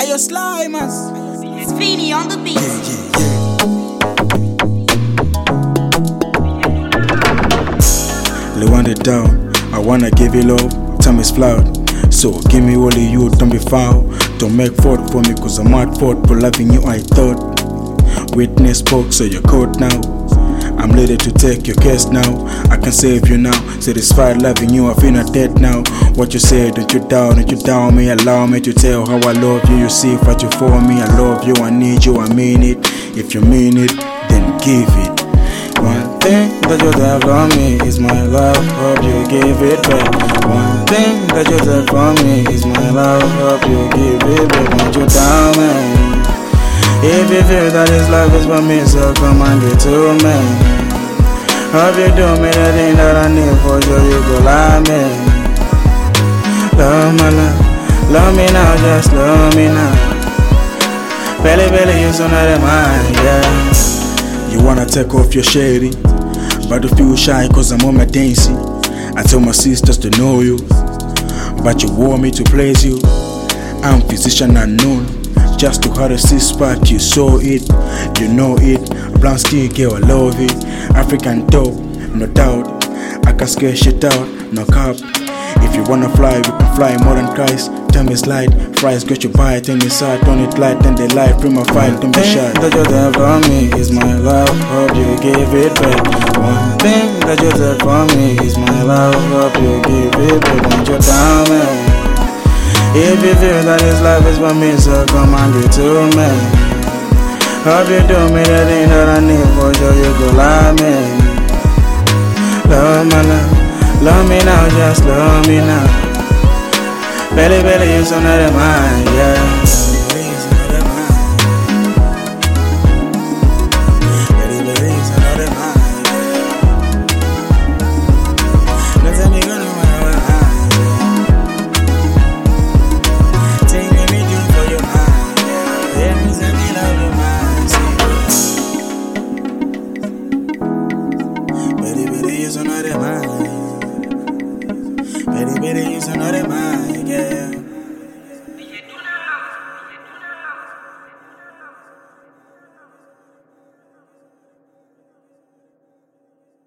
Ayo Slimers. Speedy on the beat. Lay want it down. I wanna give you love. Time is flawed. So give me only you, don't be foul. Don't make fault for me, cause I'm at fault for loving you, I thought. Witness spoke, so you're caught now. I'm ready to take your case now. I can save you now. Satisfied loving you, I feel not dead now. What you say, don't you doubt me. Allow me to tell how I love you. You see what you for me. I love you, I need you, I mean it. If you mean it, then give it. One thing that you have for me is my love. Hope you give it back. One thing that you have for me is my love. Hope you give it back. Want you down, man. If you feel that this love is for me, so come and get to me. Hope you do me the thing that I need for sure, you go like me. Love my love me now, just love me now. Belly, you so not in mine, yeah. You wanna take off your shady, but you feel shy cause I'm on my dancing. I tell my sisters to know you, but you want me to praise you. I'm physician unknown, just to have a six-pack, you saw it, you know it. Brown skin girl, I love it. African dope, no doubt. I can scare shit out, no cap. If you wanna fly, we can fly more than Christ. Time is light, fries got your bite and inside. Turn it light and they light, bring my fight, don't be shy. That you have for me is my love, hope you give it back. One thing that you have for me is my love, hope you give it back. Want you down, man. If you feel that this life is for me, so come and get to me. Hope you do me the thing that I need for sure, you go like me. Love my love me now, just love me now. Belly, you so not in mine.